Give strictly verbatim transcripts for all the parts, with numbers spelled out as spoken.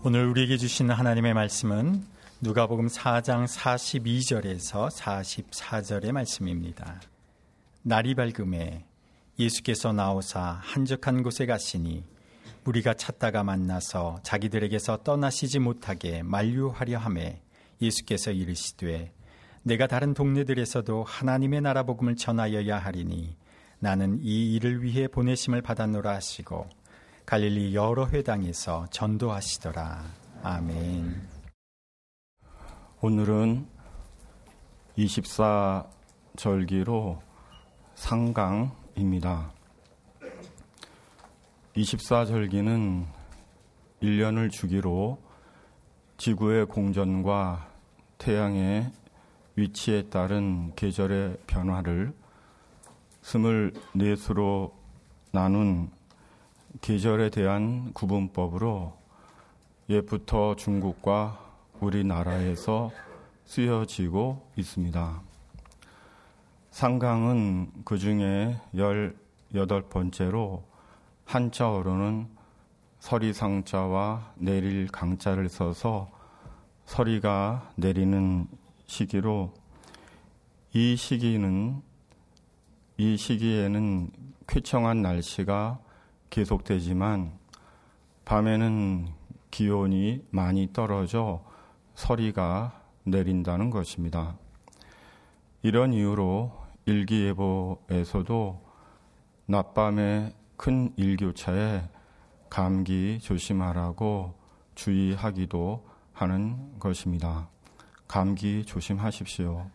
오늘 우리에게 주신 하나님의 말씀은 누가복음 사 장 사십이 절에서 사십사 절의 말씀입니다. 날이 밝음에 예수께서 나오사 한적한 곳에 가시니 무리가 찾다가 만나서 자기들에게서 떠나시지 못하게 만류하려 하매 예수께서 이르시되 내가 다른 동네들에서도 하나님의 나라 복음을 전하여야 하리니 나는 이 일을 위해 보내심을 받았노라 하시고 갈릴리 여러 회당에서 전도하시더라. 아멘. 오늘은 이십사 절기로 상강입니다. 이십사 절기는 일 년을 주기로 지구의 공전과 태양의 위치에 따른 계절의 변화를 스물네 수로 나눈 계절에 대한 구분법으로 옛부터 중국과 우리나라에서 쓰여지고 있습니다. 상강은 그 중에 열여덟 번째로 한자어로는 서리상자와 내릴 강자를 써서 서리가 내리는 시기로 이 시기는 이 시기에는 쾌청한 날씨가 계속되지만 밤에는 기온이 많이 떨어져 서리가 내린다는 것입니다. 이런 이유로 일기예보에서도 낮밤에 큰 일교차에 감기 조심하라고 주의하기도 하는 것입니다. 감기 조심하십시오.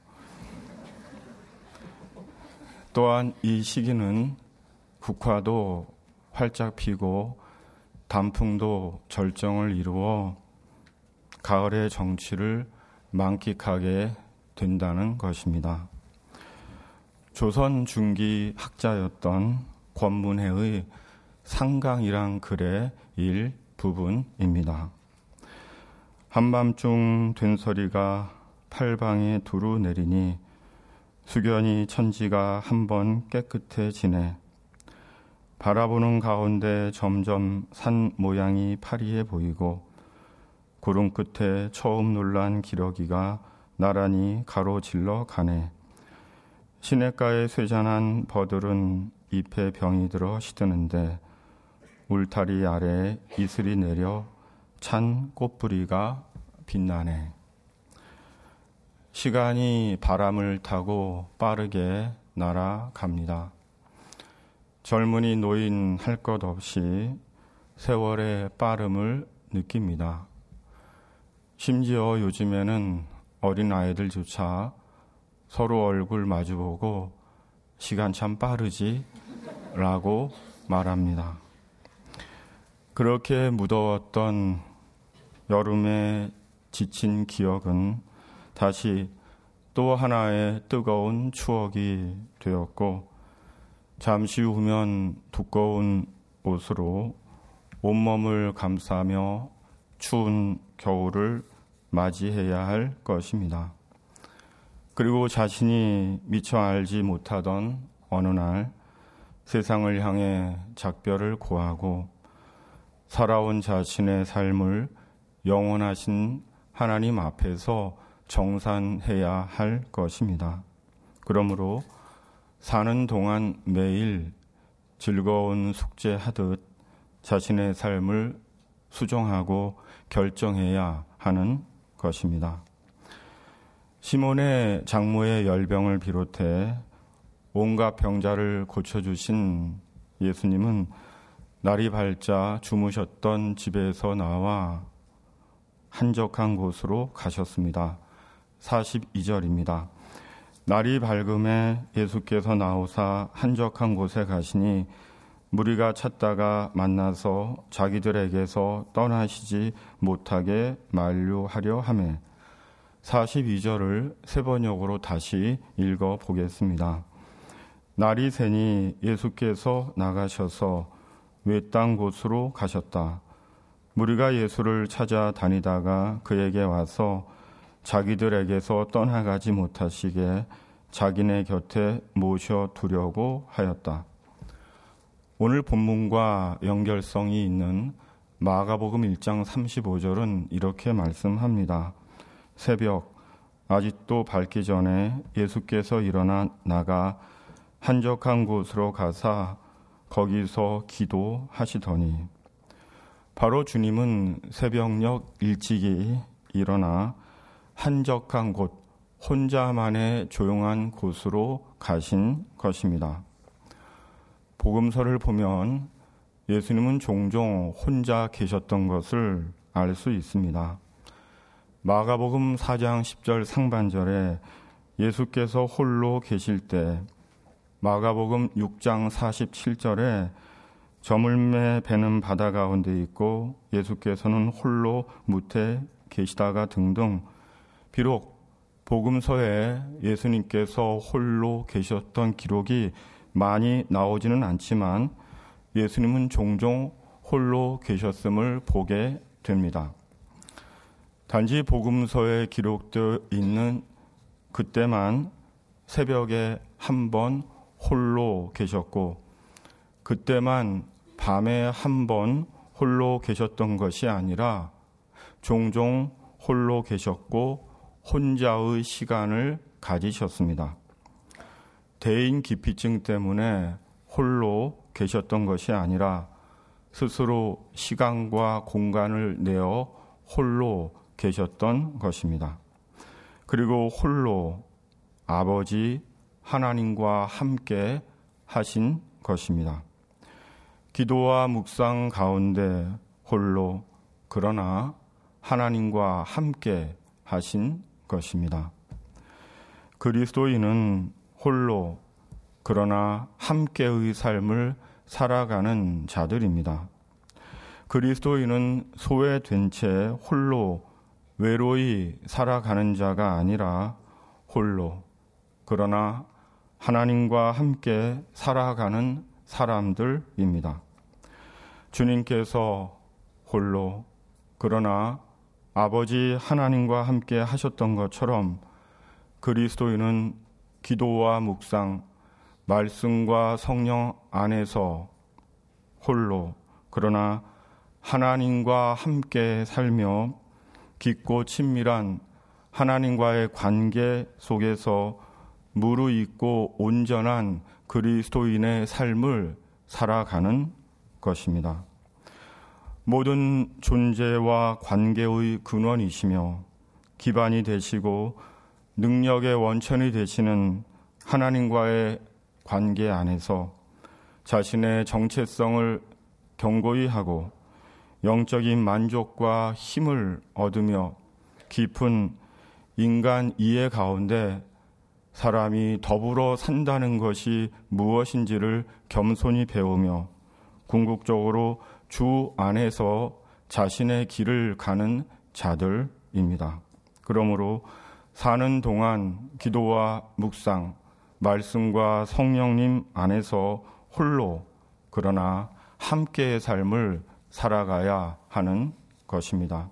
또한 이 시기는 국화도 활짝 피고 단풍도 절정을 이루어 가을의 정취를 만끽하게 된다는 것입니다. 조선 중기 학자였던 권문회의 상강이란 글의 일부분입니다. 한밤중 된소리가 팔방에 두루 내리니 수견이 천지가 한번 깨끗해지네. 바라보는 가운데 점점 산 모양이 파리해 보이고 구름 끝에 처음 놀란 기러기가 나란히 가로질러 가네. 시냇가에 쇠잔한 버들은 잎에 병이 들어 시드는데 울타리 아래 이슬이 내려 찬 꽃뿌리가 빛나네. 시간이 바람을 타고 빠르게 날아갑니다. 젊은이 노인 할 것 없이 세월의 빠름을 느낍니다. 심지어 요즘에는 어린아이들조차 서로 얼굴 마주보고 시간 참 빠르지? 라고 말합니다. 그렇게 무더웠던 여름에 지친 기억은 다시 또 하나의 뜨거운 추억이 되었고 잠시 후면 두꺼운 옷으로 온몸을 감싸며 추운 겨울을 맞이해야 할 것입니다. 그리고 자신이 미처 알지 못하던 어느 날 세상을 향해 작별을 고하고 살아온 자신의 삶을 영원하신 하나님 앞에서 정산해야 할 것입니다. 그러므로 사는 동안 매일 즐거운 숙제하듯 자신의 삶을 수정하고 결정해야 하는 것입니다. 시몬의 장모의 열병을 비롯해 온갖 병자를 고쳐주신 예수님은 날이 밝자 주무셨던 집에서 나와 한적한 곳으로 가셨습니다. 사십이 절입니다. 날이 밝음에 예수께서 나오사 한적한 곳에 가시니 무리가 찾다가 만나서 자기들에게서 떠나시지 못하게 만류하려 하매 사십이 절을 세 번역으로 다시 읽어보겠습니다. 날이 새니 예수께서 나가셔서 외딴 곳으로 가셨다. 무리가 예수를 찾아다니다가 그에게 와서 자기들에게서 떠나가지 못하시게 자기네 곁에 모셔두려고 하였다. 오늘 본문과 연결성이 있는 마가복음 일 장 삼십오 절은 이렇게 말씀합니다. 새벽 아직도 밝기 전에 예수께서 일어나 나가 한적한 곳으로 가사 거기서 기도하시더니, 바로 주님은 새벽녘 일찍이 일어나 한적한 곳, 혼자만의 조용한 곳으로 가신 것입니다. 복음서를 보면 예수님은 종종 혼자 계셨던 것을 알 수 있습니다. 마가복음 사 장 십 절 상반절에 예수께서 홀로 계실 때, 마가복음 육 장 사십칠 절에 저물매 배는 바다 가운데 있고 예수께서는 홀로 무태 계시다가 등등, 비록 복음서에 예수님께서 홀로 계셨던 기록이 많이 나오지는 않지만 예수님은 종종 홀로 계셨음을 보게 됩니다. 단지 복음서에 기록되어 있는 그때만 새벽에 한 번 홀로 계셨고, 그때만 밤에 한 번 홀로 계셨던 것이 아니라 종종 홀로 계셨고 혼자의 시간을 가지셨습니다. 대인 기피증 때문에 홀로 계셨던 것이 아니라 스스로 시간과 공간을 내어 홀로 계셨던 것입니다. 그리고 홀로 아버지 하나님과 함께 하신 것입니다. 기도와 묵상 가운데 홀로, 그러나 하나님과 함께 하신 것입니다. 그리스도인은 홀로, 그러나 함께의 삶을 살아가는 자들입니다. 그리스도인은 소외된 채 홀로 외로이 살아가는 자가 아니라 홀로, 그러나 하나님과 함께 살아가는 사람들입니다. 주님께서 홀로, 그러나 아버지 하나님과 함께 하셨던 것처럼 그리스도인은 기도와 묵상, 말씀과 성령 안에서 홀로, 그러나 하나님과 함께 살며 깊고 친밀한 하나님과의 관계 속에서 무르익고 온전한 그리스도인의 삶을 살아가는 것입니다. 모든 존재와 관계의 근원이시며 기반이 되시고 능력의 원천이 되시는 하나님과의 관계 안에서 자신의 정체성을 견고히 하고 영적인 만족과 힘을 얻으며 깊은 인간 이해 가운데 사람이 더불어 산다는 것이 무엇인지를 겸손히 배우며 궁극적으로 주 안에서 자신의 길을 가는 자들입니다. 그러므로 사는 동안 기도와 묵상, 말씀과 성령님 안에서 홀로, 그러나 함께의 삶을 살아가야 하는 것입니다.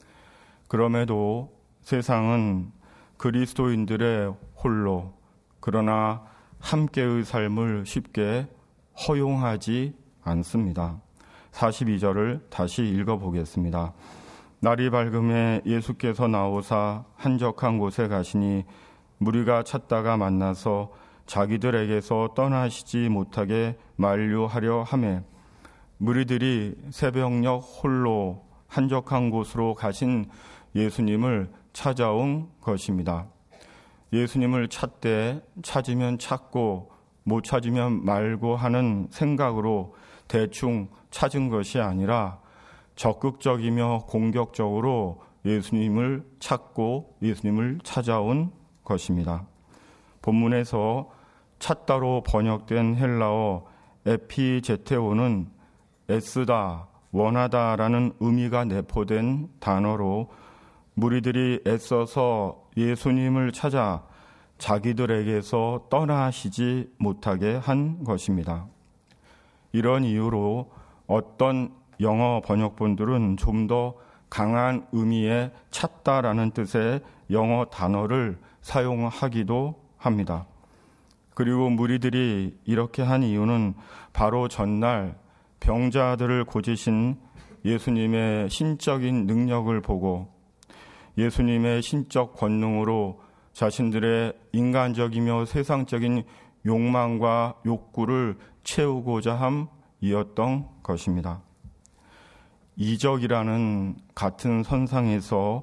그럼에도 세상은 그리스도인들의 홀로, 그러나 함께의 삶을 쉽게 허용하지 않습니다. 사십이 절을 다시 읽어보겠습니다. 날이 밝음에 예수께서 나오사 한적한 곳에 가시니 무리가 찾다가 만나서 자기들에게서 떠나시지 못하게 만류하려 하매, 무리들이 새벽녘 홀로 한적한 곳으로 가신 예수님을 찾아온 것입니다. 예수님을 찾되 찾으면 찾고 못 찾으면 말고 하는 생각으로 대충 찾은 것이 아니라 적극적이며 공격적으로 예수님을 찾고 예수님을 찾아온 것입니다. 본문에서 찾다로 번역된 헬라어 에피제테오는 애쓰다, 원하다라는 의미가 내포된 단어로 무리들이 애써서 예수님을 찾아 자기들에게서 떠나시지 못하게 한 것입니다. 이런 이유로 어떤 영어 번역본들은 좀 더 강한 의미의 찾다라는 뜻의 영어 단어를 사용하기도 합니다. 그리고 무리들이 이렇게 한 이유는 바로 전날 병자들을 고치신 예수님의 신적인 능력을 보고 예수님의 신적 권능으로 자신들의 인간적이며 세상적인 욕망과 욕구를 채우고자 함이었던 것입니다. 이적이라는 같은 선상에서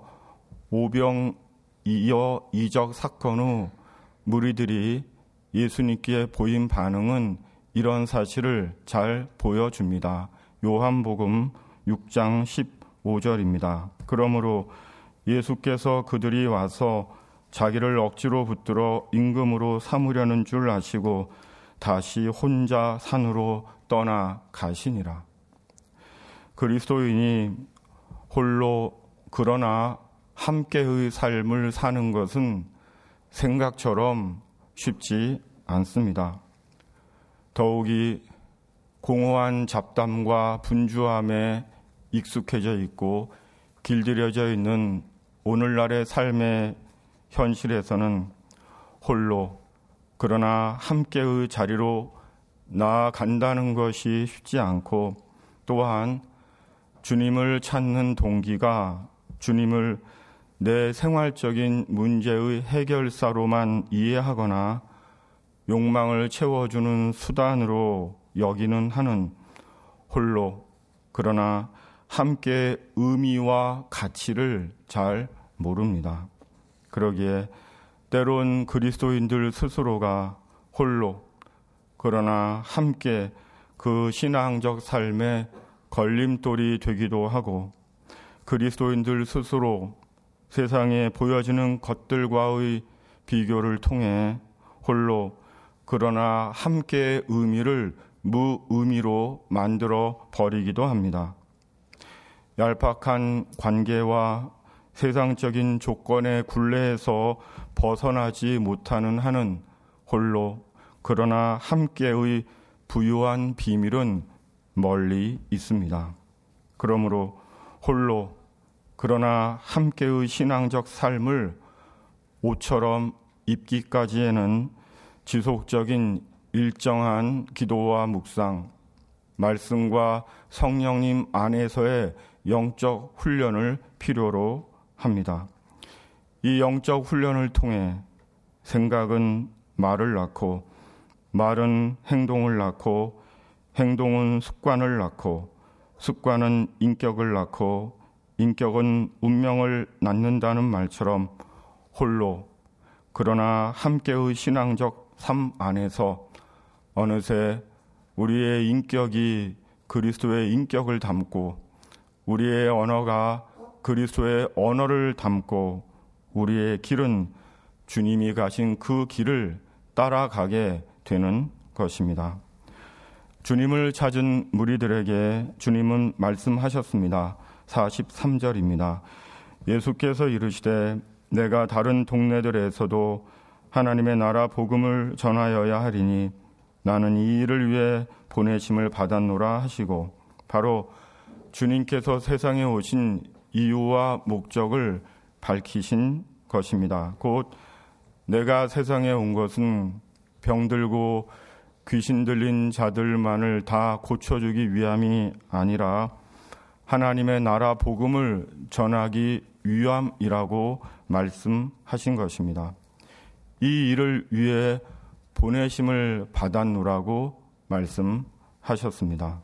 오병이어 이적 사건 후 무리들이 예수님께 보인 반응은 이런 사실을 잘 보여줍니다. 요한복음 육 장 십오 절입니다. 그러므로 예수께서 그들이 와서 자기를 억지로 붙들어 임금으로 삼으려는 줄 아시고 다시 혼자 산으로 떠나 가시니라. 그리스도인이 홀로 그러나 함께의 삶을 사는 것은 생각처럼 쉽지 않습니다. 더욱이 공허한 잡담과 분주함에 익숙해져 있고 길들여져 있는 오늘날의 삶의 현실에서는 홀로 그러나 함께의 자리로 나아간다는 것이 쉽지 않고 또한 주님을 찾는 동기가 주님을 내 생활적인 문제의 해결사로만 이해하거나 욕망을 채워주는 수단으로 여기는 하는 홀로 그러나 함께 의미와 가치를 잘 모릅니다. 그러기에 때론 그리스도인들 스스로가 홀로 그러나 함께 그 신앙적 삶의 걸림돌이 되기도 하고 그리스도인들 스스로 세상에 보여지는 것들과의 비교를 통해 홀로 그러나 함께의 의미를 무의미로 만들어 버리기도 합니다. 얄팍한 관계와 세상적인 조건의 굴레에서 벗어나지 못하는 한은 홀로 그러나 함께의 부유한 비밀은 멀리 있습니다. 그러므로 홀로 그러나 함께의 신앙적 삶을 옷처럼 입기까지에는 지속적인 일정한 기도와 묵상, 말씀과 성령님 안에서의 영적 훈련을 필요로 합니다. 이 영적 훈련을 통해 생각은 말을 낳고 말은 행동을 낳고 행동은 습관을 낳고 습관은 인격을 낳고 인격은 운명을 낳는다는 말처럼 홀로 그러나 함께의 신앙적 삶 안에서 어느새 우리의 인격이 그리스도의 인격을 담고 우리의 언어가 그리스도의 언어를 담고 우리의 길은 주님이 가신 그 길을 따라가게 되는 것입니다. 주님을 찾은 무리들에게 주님은 말씀하셨습니다. 사십삼 절입니다. 예수께서 이르시되 내가 다른 동네들에서도 하나님의 나라 복음을 전하여야 하리니 나는 이 일을 위해 보내심을 받았노라 하시고 바로 주님께서 세상에 오신 이유와 목적을 밝히신 것입니다. 곧 내가 세상에 온 것은 병들고 귀신 들린 자들만을 다 고쳐주기 위함이 아니라 하나님의 나라 복음을 전하기 위함이라고 말씀하신 것입니다. 이 일을 위해 보내심을 받았노라고 말씀하셨습니다.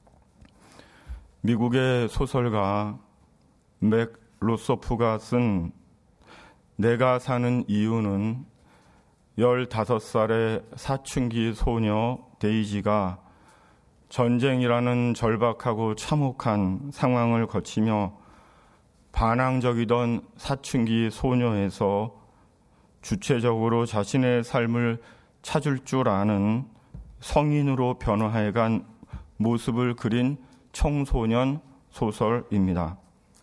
미국의 소설가 맥 로소프가 쓴 내가 사는 이유는 열다섯 살의 사춘기 소녀 데이지가 전쟁이라는 절박하고 참혹한 상황을 거치며 반항적이던 사춘기 소녀에서 주체적으로 자신의 삶을 찾을 줄 아는 성인으로 변화해간 모습을 그린 청소년 소설입니다.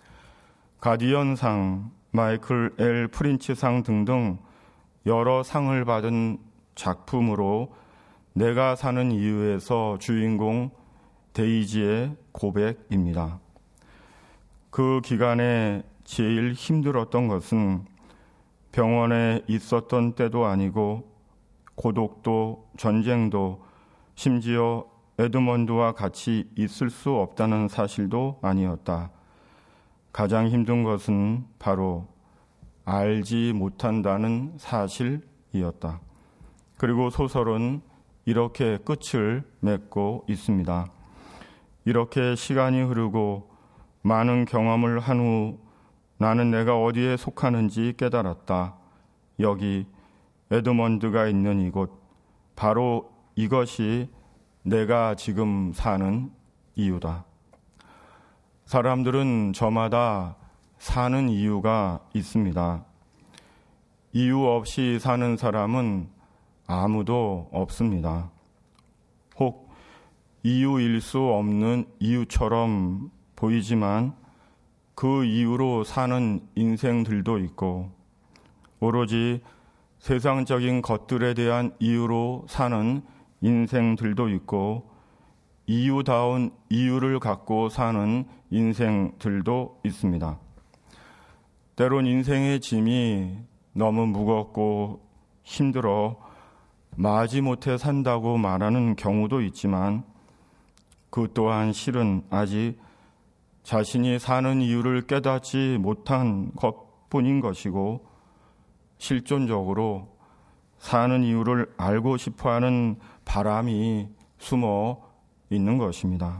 가디언상, 마이클 엘 프린츠상 등등 여러 상을 받은 작품으로 내가 사는 이유에서 주인공 데이지의 고백입니다. 그 기간에 제일 힘들었던 것은 병원에 있었던 때도 아니고 고독도 전쟁도 심지어 에드먼드와 같이 있을 수 없다는 사실도 아니었다. 가장 힘든 것은 바로 알지 못한다는 사실이었다. 그리고 소설은 이렇게 끝을 맺고 있습니다. 이렇게 시간이 흐르고 많은 경험을 한 후 나는 내가 어디에 속하는지 깨달았다. 여기 에드먼드가 있는 이곳, 바로 이것이 내가 지금 사는 이유다. 사람들은 저마다 사는 이유가 있습니다. 이유 없이 사는 사람은 아무도 없습니다. 혹 이유일 수 없는 이유처럼 보이지만 그 이유로 사는 인생들도 있고, 오로지 세상적인 것들에 대한 이유로 사는 인생들도 있고, 이유다운 이유를 갖고 사는 인생들도 있습니다. 때론 인생의 짐이 너무 무겁고 힘들어 마지못해 산다고 말하는 경우도 있지만, 그 또한 실은 아직 자신이 사는 이유를 깨닫지 못한 것뿐인 것이고, 실존적으로 사는 이유를 알고 싶어하는 바람이 숨어 있는 것입니다.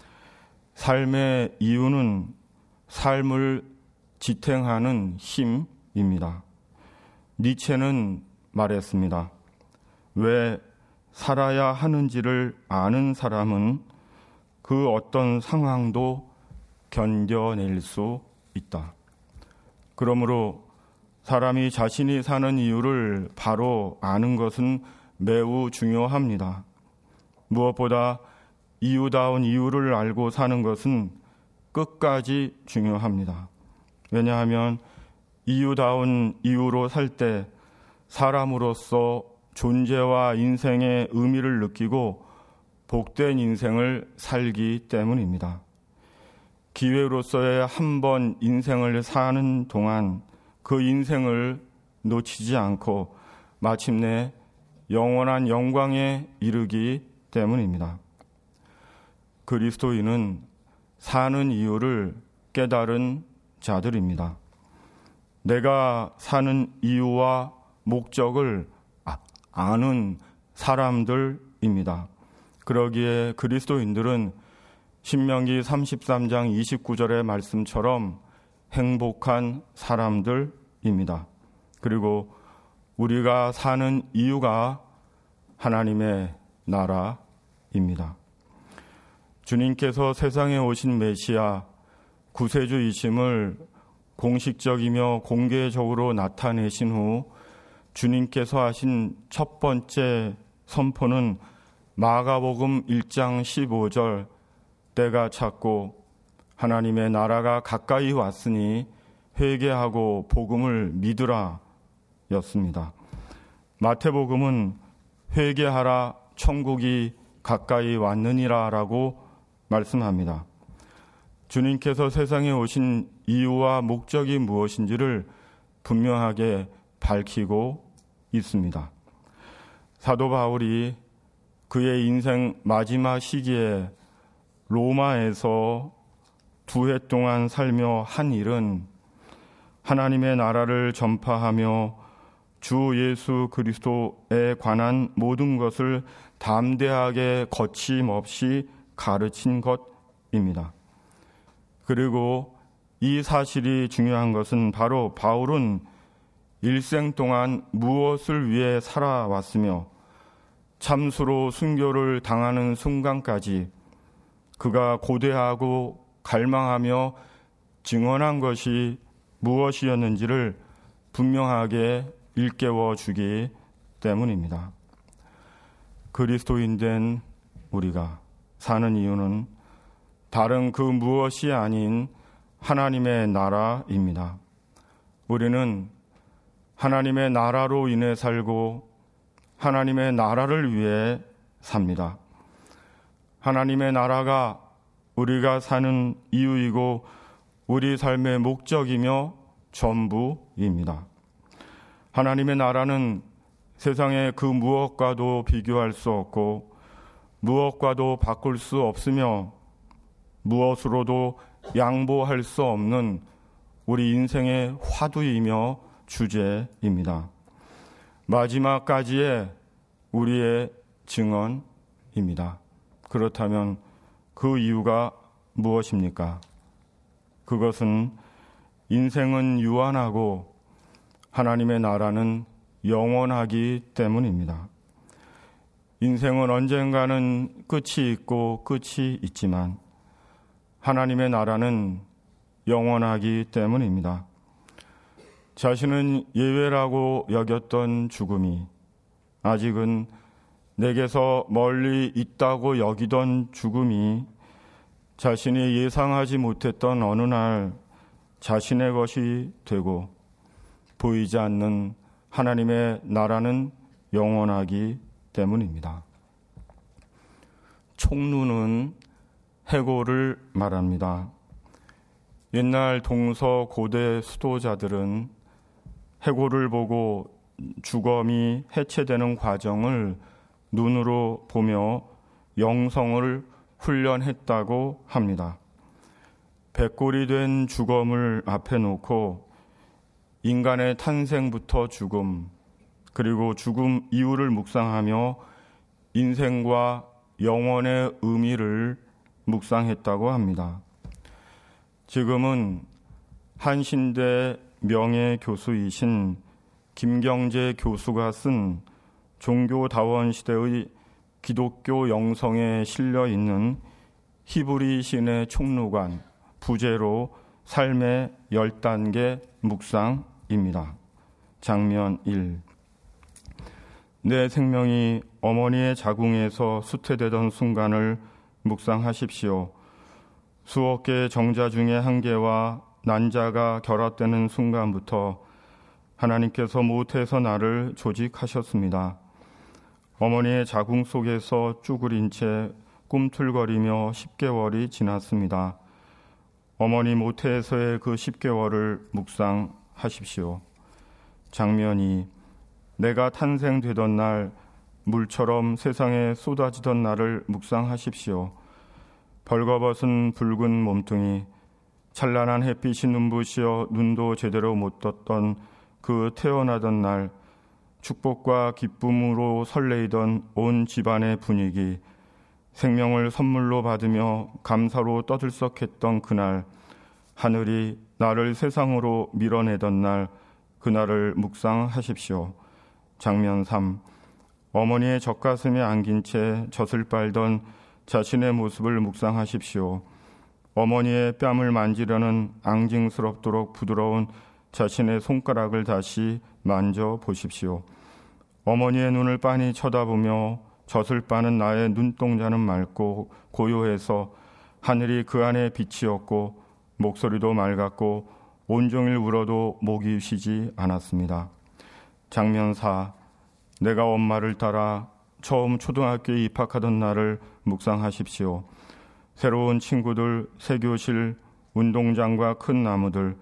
삶의 이유는 삶을 지탱하는 힘입니다. 니체는 말했습니다. 왜 살아야 하는지를 아는 사람은 그 어떤 상황도 견뎌낼 수 있다. 그러므로 사람이 자신이 사는 이유를 바로 아는 것은 매우 중요합니다. 무엇보다 이유다운 이유를 알고 사는 것은 끝까지 중요합니다. 왜냐하면 이유다운 이유로 살 때 사람으로서 존재와 인생의 의미를 느끼고 복된 인생을 살기 때문입니다. 기회로서의 한 번 인생을 사는 동안 그 인생을 놓치지 않고 마침내 영원한 영광에 이르기 때문입니다. 그리스도인은 사는 이유를 깨달은 자들입니다. 내가 사는 이유와 목적을 아는 사람들입니다. 그러기에 그리스도인들은 신명기 삼십삼 장 이십구 절의 말씀처럼 행복한 사람들입니다. 그리고 우리가 사는 이유가 하나님의 나라입니다. 주님께서 세상에 오신 메시아 구세주이심을 공식적이며 공개적으로 나타내신 후 주님께서 하신 첫 번째 선포는 마가복음 일 장 십오 절, 때가 찼고 하나님의 나라가 가까이 왔으니 회개하고 복음을 믿으라 였습니다. 마태복음은 회개하라 천국이 가까이 왔느니라 라고 말씀합니다. 주님께서 세상에 오신 이유와 목적이 무엇인지를 분명하게 밝히고 있습니다. 사도 바울이 그의 인생 마지막 시기에 로마에서 두 해 동안 살며 한 일은 하나님의 나라를 전파하며 주 예수 그리스도에 관한 모든 것을 담대하게 거침없이 가르친 것입니다. 그리고 이 사실이 중요한 것은 바로 바울은 일생 동안 무엇을 위해 살아왔으며 참수로 순교를 당하는 순간까지 그가 고대하고 갈망하며 증언한 것이 무엇이었는지를 분명하게 일깨워 주기 때문입니다. 그리스도인 우리가 사는 이유는 다른 그 무엇이 아닌 하나님의 나라입니다. 우리는 하나님의 나라로 인해 살고 하나님의 나라를 위해 삽니다. 하나님의 나라가 우리가 사는 이유이고 우리 삶의 목적이며 전부입니다. 하나님의 나라는 세상의 그 무엇과도 비교할 수 없고 무엇과도 바꿀 수 없으며 무엇으로도 양보할 수 없는 우리 인생의 화두이며 주제입니다. 마지막까지의 우리의 증언입니다. 그렇다면 그 이유가 무엇입니까? 그것은 인생은 유한하고 하나님의 나라는 영원하기 때문입니다. 인생은 언젠가는 끝이 있고 끝이 있지만 하나님의 나라는 영원하기 때문입니다. 자신은 예외라고 여겼던 죽음이 아직은 내게서 멀리 있다고 여기던 죽음이 자신이 예상하지 못했던 어느 날 자신의 것이 되고 보이지 않는 하나님의 나라는 영원하기 때문입니다. 총루는 해고를 말합니다. 옛날 동서 고대 수도자들은 해고를 보고 주검이 해체되는 과정을 눈으로 보며 영성을 훈련했다고 합니다. 백골이 된 주검을 앞에 놓고 인간의 탄생부터 죽음, 그리고 죽음 이후를 묵상하며 인생과 영원의 의미를 묵상했다고 합니다. 지금은 한신대 명예교수이신 김경재 교수가 쓴 종교다원 시대의 기독교 영성에 실려 있는 히브리 신의 총루관 부제로 삶의 열 단계 묵상입니다. 장면 일. 내 생명이 어머니의 자궁에서 수태되던 순간을 묵상하십시오. 수억 개의 정자 중에 한 개와 난자가 결합되는 순간부터 하나님께서 모태에서 나를 조직하셨습니다. 어머니의 자궁 속에서 쭈그린 채 꿈틀거리며 십 개월이 지났습니다. 어머니 모태에서의 그 십 개월을 묵상하십시오. 장면 이. 내가 탄생되던 날, 물처럼 세상에 쏟아지던 날을 묵상하십시오. 벌거벗은 붉은 몸뚱이, 찬란한 햇빛이 눈부시어 눈도 제대로 못 떴던 그 태어나던 날, 축복과 기쁨으로 설레이던 온 집안의 분위기, 생명을 선물로 받으며 감사로 떠들썩했던 그날, 하늘이 나를 세상으로 밀어내던 날, 그날을 묵상하십시오. 장면 삼. 어머니의 젖가슴에 안긴 채 젖을 빨던 자신의 모습을 묵상하십시오. 어머니의 뺨을 만지려는 앙증스럽도록 부드러운 자신의 손가락을 다시 만져보십시오. 어머니의 눈을 빤히 쳐다보며 젖을 빠는 나의 눈동자는 맑고 고요해서 하늘이 그 안에 빛이었고 목소리도 맑았고 온종일 울어도 목이 쉬지 않았습니다. 장면 사. 내가 엄마를 따라 처음 초등학교에 입학하던 날을 묵상하십시오. 새로운 친구들, 새 교실, 운동장과 큰 나무들,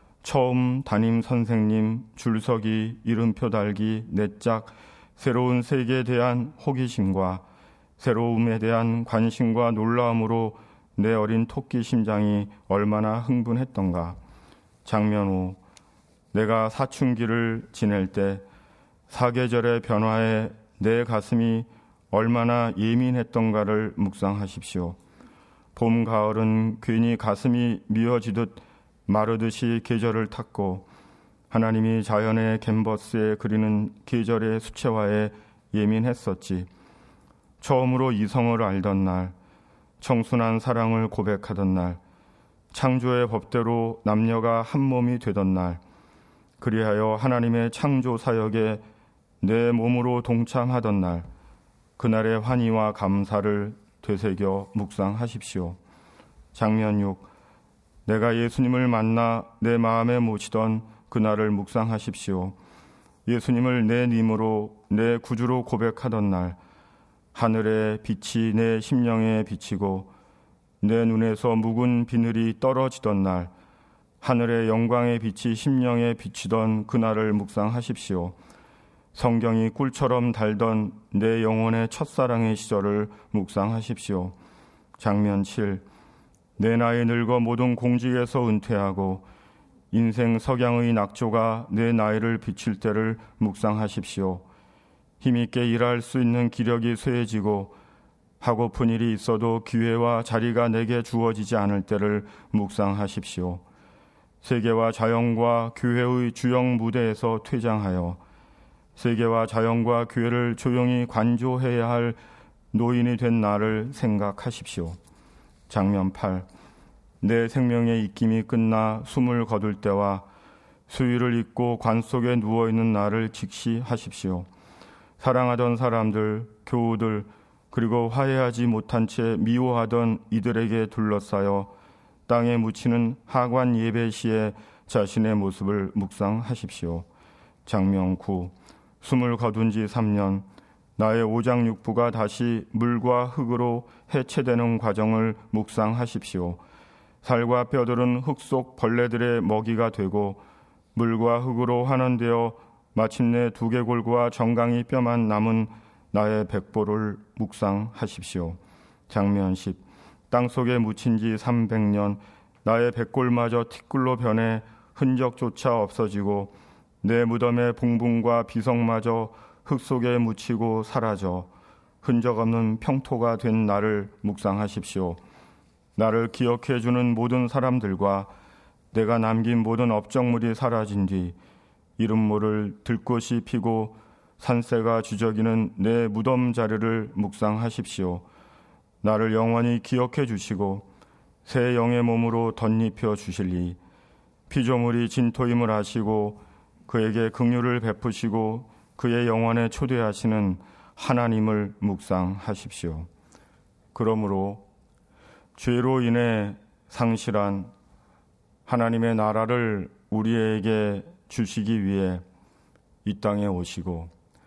처음 담임 선생님, 줄서기, 이름표 달기, 내짝, 새로운 세계에 대한 호기심과 새로움에 대한 관심과 놀라움으로 내 어린 토끼 심장이 얼마나 흥분했던가. 장면 오. 내가 사춘기를 지낼 때 사계절의 변화에 내 가슴이 얼마나 예민했던가를 묵상하십시오. 봄, 가을은 괜히 가슴이 미어지듯 마르듯이 계절을 탔고 하나님이 자연의 캔버스에 그리는 계절의 수채화에 예민했었지. 처음으로 이성을 알던 날, 청순한 사랑을 고백하던 날, 창조의 법대로 남녀가 한 몸이 되던 날, 그리하여 하나님의 창조 사역에 내 몸으로 동참하던 날, 그날의 환희와 감사를 되새겨 묵상하십시오. 장면 육. 내가 예수님을 만나 내 마음에 모시던 그날을 묵상하십시오. 예수님을 내 님으로 내 구주로 고백하던 날, 하늘의 빛이 내 심령에 비치고 내 눈에서 묵은 비늘이 떨어지던 날, 하늘의 영광의 빛이 심령에 비치던 그날을 묵상하십시오. 성경이 꿀처럼 달던 내 영혼의 첫사랑의 시절을 묵상하십시오. 장면 칠. 내 나이 늙어 모든 공직에서 은퇴하고 인생 석양의 낙조가 내 나이를 비칠 때를 묵상하십시오. 힘있게 일할 수 있는 기력이 쇠해지고 하고픈 일이 있어도 기회와 자리가 내게 주어지지 않을 때를 묵상하십시오. 세계와 자연과 교회의 주영 무대에서 퇴장하여 세계와 자연과 교회를 조용히 관조해야 할 노인이 된 나를 생각하십시오. 장면 팔. 내 생명의 입김이 끝나 숨을 거둘 때와 수의를 입고 관 속에 누워있는 나를 직시하십시오. 사랑하던 사람들, 교우들, 그리고 화해하지 못한 채 미워하던 이들에게 둘러싸여 땅에 묻히는 하관 예배 시에 자신의 모습을 묵상하십시오. 장면 구. 숨을 거둔 지 삼 년, 나의 오장육부가 다시 물과 흙으로 해체되는 과정을 묵상하십시오. 살과 뼈들은 흙 속 벌레들의 먹이가 되고 물과 흙으로 환원되어 마침내 두개골과 정강이 뼈만 남은 나의 백보를 묵상하십시오. 장면 십. 땅속에 묻힌 지 삼백 년, 나의 백골마저 티끌로 변해 흔적조차 없어지고 내 무덤의 봉분과 비석마저 흙 속에 묻히고 사라져 흔적 없는 평토가 된 나를 묵상하십시오. 나를 기억해주는 모든 사람들과 내가 남긴 모든 업적물이 사라진 뒤 이름 모를 들꽃이 피고 산새가 주저기는 내 무덤 자리를 묵상하십시오. 나를 영원히 기억해 주시고 새 영의 몸으로 덧입혀 주실리 피조물이 진토임을 아시고 그에게 긍휼을 베푸시고 그의 영원에 초대하시는 하나님을 묵상하십시오. 그러므로 죄로 인해 상실한 하나님의 나라를 우리에게 주시기 위해 이 땅에 오시고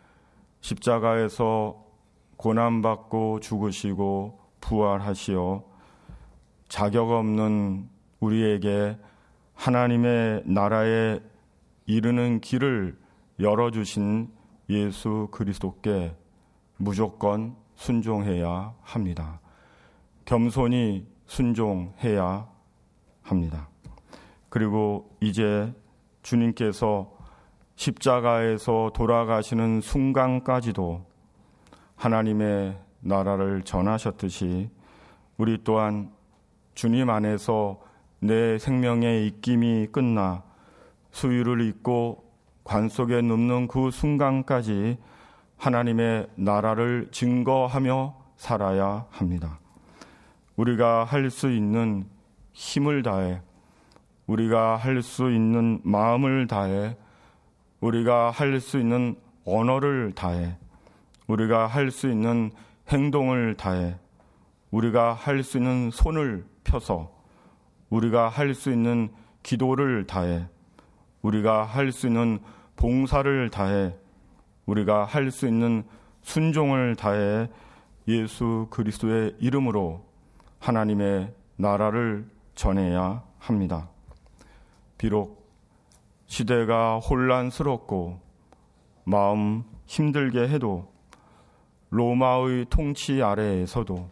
십자가에서 고난받고 죽으시고 부활하시어 자격 없는 우리에게 하나님의 나라에 이르는 길을 열어주신 예수 그리스도께 무조건 순종해야 합니다. 겸손히 순종해야 합니다. 그리고 이제 주님께서 십자가에서 돌아가시는 순간까지도 하나님의 나라를 전하셨듯이 우리 또한 주님 안에서 내 생명의 입김이 끝나 수유를 입고 관 속에 눕는 그 순간까지 하나님의 나라를 증거하며 살아야 합니다. 우리가 할 수 있는 힘을 다해, 우리가 할 수 있는 마음을 다해, 우리가 할 수 있는 언어를 다해, 우리가 할 수 있는 행동을 다해, 우리가 할 수 있는 손을 펴서, 우리가 할 수 있는 기도를 다해, 우리가 할 수 있는 봉사를 다해, 우리가 할 수 있는 순종을 다해 예수 그리스도의 이름으로 하나님의 나라를 전해야 합니다. 비록 시대가 혼란스럽고 마음 힘들게 해도 로마의 통치 아래에서도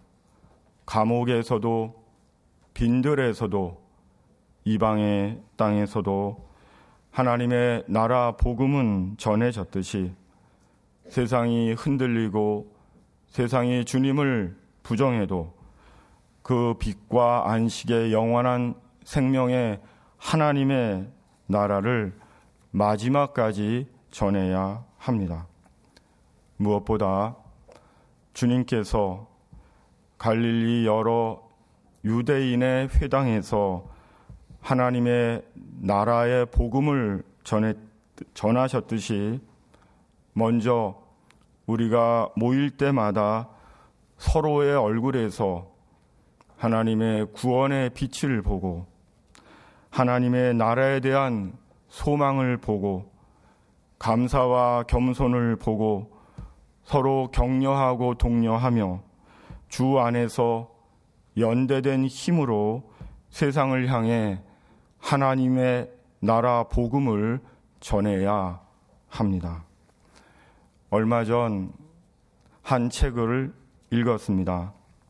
감옥에서도 빈들에서도 이방의 땅에서도 하나님의 나라 복음은 전해졌듯이 세상이 흔들리고 세상이 주님을 부정해도 그 빛과 안식의 영원한 생명의 하나님의 나라를 마지막까지 전해야 합니다. 무엇보다 주님께서 갈릴리 여러 유대인의 회당에서 하나님의 나라의 복음을 전해, 전하셨듯이 먼저 우리가 모일 때마다 서로의 얼굴에서 하나님의 구원의 빛을 보고 하나님의 나라에 대한 소망을 보고 감사와 겸손을 보고 서로 격려하고 독려하며 주 안에서 연대된 힘으로 세상을 향해 하나님의 나라 복음을 전해야 합니다. 얼마 전 한 책을 읽었습니다.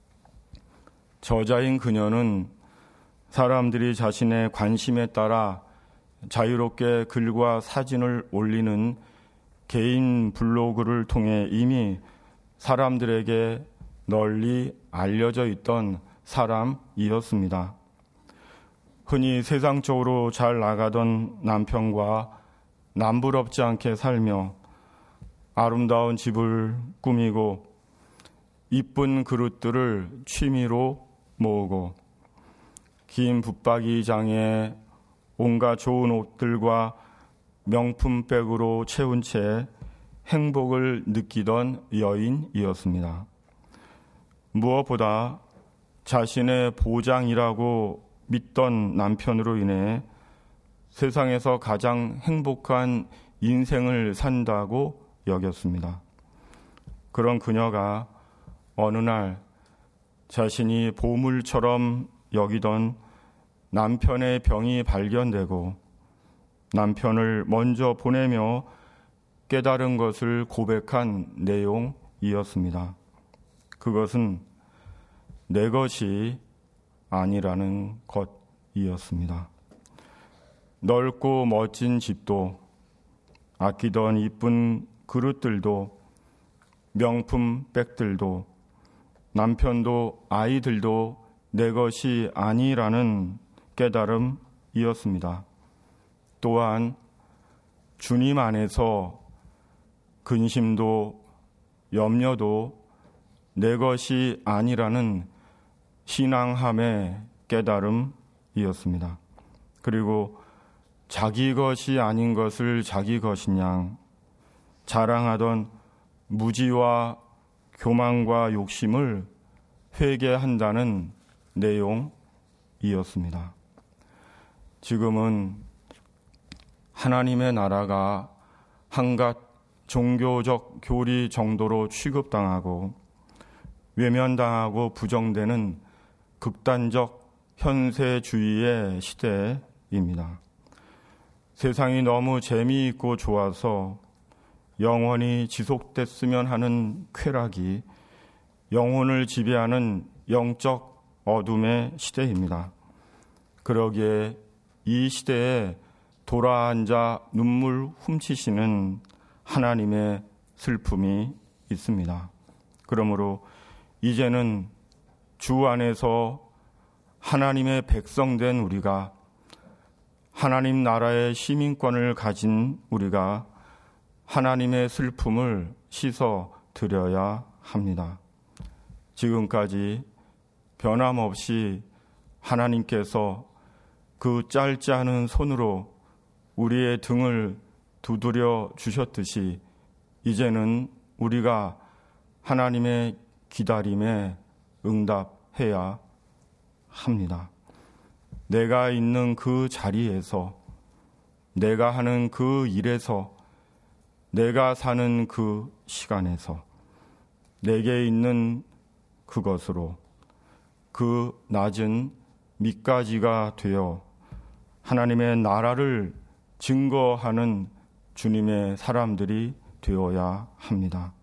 저자인 그녀는 사람들이 자신의 관심에 따라 자유롭게 글과 사진을 올리는 개인 블로그를 통해 이미 사람들에게 널리 알려져 있던 사람이었습니다. 흔히 세상적으로 잘 나가던 남편과 남부럽지 않게 살며 아름다운 집을 꾸미고 이쁜 그릇들을 취미로 모으고 긴 붙박이장에 온갖 좋은 옷들과 명품백으로 채운 채 행복을 느끼던 여인이었습니다. 무엇보다 자신의 보장이라고 믿던 남편으로 인해 세상에서 가장 행복한 인생을 산다고 여겼습니다. 그런 그녀가 어느 날 자신이 보물처럼 여기던 남편의 병이 발견되고 남편을 먼저 보내며 깨달은 것을 고백한 내용이었습니다. 그것은 내 것이 아니라는 것이었습니다. 넓고 멋진 집도 아끼던 이쁜 그릇들도 명품 백들도 남편도 아이들도 내 것이 아니라는 깨달음이었습니다. 또한 주님 안에서 근심도 염려도 내 것이 아니라는 신앙함의 깨달음이었습니다. 그리고 자기 것이 아닌 것을 자기 것인 양 자랑하던 무지와 교만과 욕심을 회개한다는 내용이었습니다. 지금은 하나님의 나라가 한갓 종교적 교리 정도로 취급당하고 외면당하고 부정되는 극단적 현세주의의 시대입니다. 세상이 너무 재미있고 좋아서 영원히 지속됐으면 하는 쾌락이 영혼을 지배하는 영적 어둠의 시대입니다. 그러기에 이 시대에 돌아앉아 눈물 훔치시는 하나님의 슬픔이 있습니다. 그러므로 이제는 주 안에서 하나님의 백성된 우리가 하나님 나라의 시민권을 가진 우리가 하나님의 슬픔을 씻어 드려야 합니다. 지금까지 변함없이 하나님께서 그 짧지 않은 손으로 우리의 등을 두드려 주셨듯이 이제는 우리가 하나님의 기다림에 응답해야 합니다. 내가 있는 그 자리에서, 내가 하는 그 일에서, 내가 사는 그 시간에서 내게 있는 그것으로 그 낮은 밑가지가 되어 하나님의 나라를 증거하는 주님의 사람들이 되어야 합니다.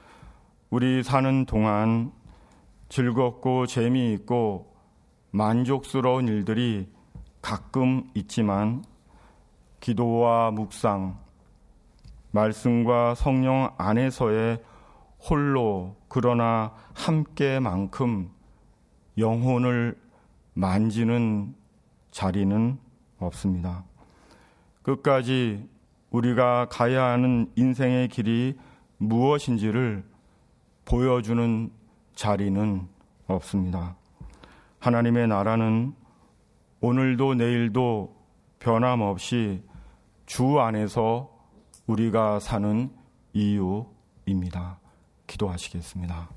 우리 사는 동안 즐겁고 재미있고 만족스러운 일들이 가끔 있지만 기도와 묵상, 말씀과 성령 안에서의 홀로 그러나 함께만큼 영혼을 만지는 자리는 없습니다. 끝까지 우리가 가야 하는 인생의 길이 무엇인지를 보여주는 자리는 없습니다. 하나님의 나라는 오늘도 내일도 변함없이 주 안에서 우리가 사는 이유입니다. 기도하시겠습니다.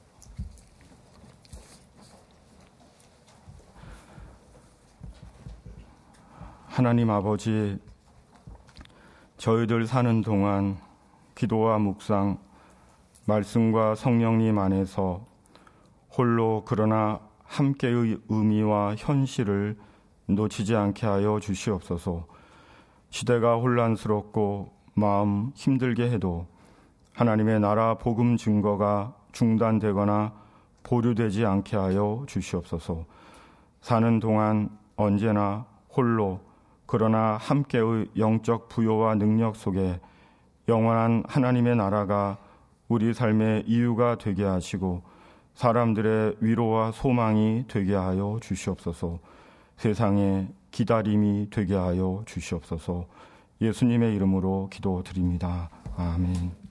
하나님 아버지, 저희들 사는 동안 기도와 묵상, 말씀과 성령님 안에서 홀로 그러나 함께의 의미와 현실을 놓치지 않게 하여 주시옵소서. 시대가 혼란스럽고 마음 힘들게 해도 하나님의 나라 복음 증거가 중단되거나 보류되지 않게 하여 주시옵소서. 사는 동안 언제나 홀로 그러나 함께의 영적 부요와 능력 속에 영원한 하나님의 나라가 우리 삶의 이유가 되게 하시고 사람들의 위로와 소망이 되게 하여 주시옵소서. 세상의 기다림이 되게 하여 주시옵소서. 예수님의 이름으로 기도드립니다. 아멘.